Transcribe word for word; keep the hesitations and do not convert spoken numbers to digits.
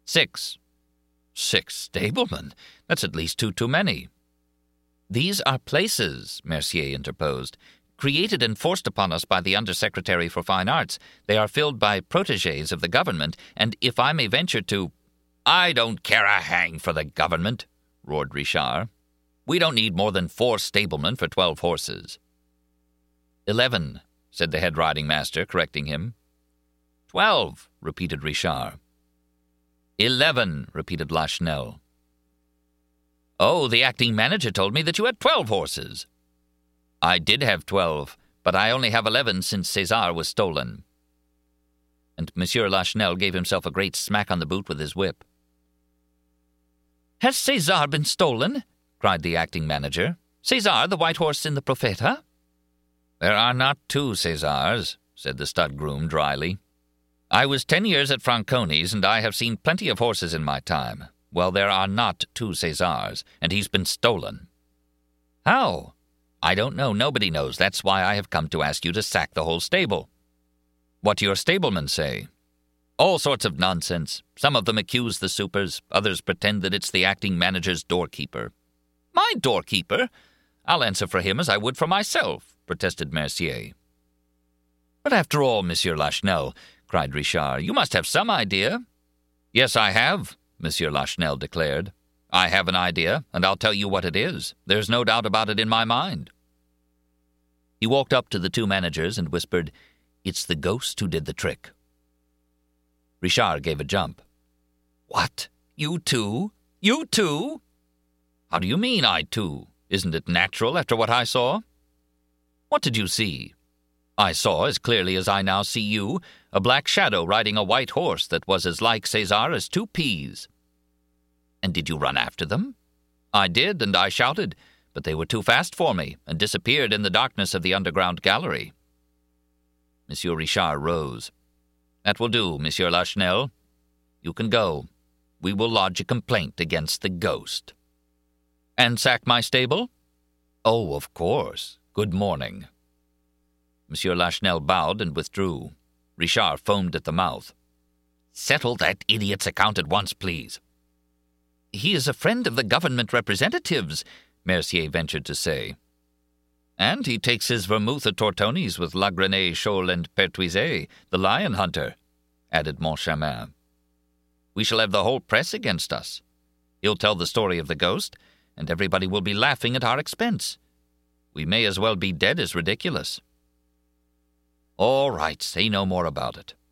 Six. Six stablemen? That's at least two too many. These are places, Mercier interposed, created and forced upon us by the Undersecretary for Fine Arts. They are filled by protégés of the government, and if I may venture to— I don't care a hang for the government, roared Richard. We don't need more than four stablemen for twelve horses. Eleven, said the head riding master, correcting him. Twelve, repeated Richard. Eleven, repeated Lachenel. Oh, the acting manager told me that you had twelve horses. I did have twelve, but I only have eleven since César was stolen. And Monsieur Lachenel gave himself a great smack on the boot with his whip. Has César been stolen? Cried the acting manager. César, the white horse in the Profeta? There are not two Césars, said the stud groom dryly. I was ten years at Franconi's, and I have seen plenty of horses in my time. Well, there are not two Césars, and he's been stolen. How? I don't know. Nobody knows. That's why I have come to ask you to sack the whole stable. What do your stablemen say? All sorts of nonsense. Some of them accuse the supers. Others pretend that it's the acting manager's doorkeeper. My doorkeeper? I'll answer for him as I would for myself, protested Mercier. But after all, Monsieur Lachenel, cried Richard, you must have some idea. Yes, I have, Monsieur Lachenel declared. I have an idea, and I'll tell you what it is. There's no doubt about it in my mind. He walked up to the two managers and whispered, It's the ghost who did the trick. Richard gave a jump. What? You too? You too? How do you mean, I too? Isn't it natural after what I saw? What did you see? I saw, as clearly as I now see you, a black shadow riding a white horse that was as like César as two peas. And did you run after them? I did, and I shouted, but they were too fast for me, and disappeared in the darkness of the underground gallery. Monsieur Richard rose. That will do, Monsieur Lachenel. You can go. We will lodge a complaint against the ghost. And sack my stable? Oh, of course. Good morning. Monsieur Lachenel bowed and withdrew. Richard foamed at the mouth. Settle that idiot's account at once, please. He is a friend of the government representatives, Mercier ventured to say. And he takes his vermouth at Tortoni's with Lagrenay, Scholl, and Pertuiset, the lion hunter, added Moncharmin. We shall have the whole press against us. He'll tell the story of the ghost, and everybody will be laughing at our expense. We may as well be dead as ridiculous. All right, say no more about it.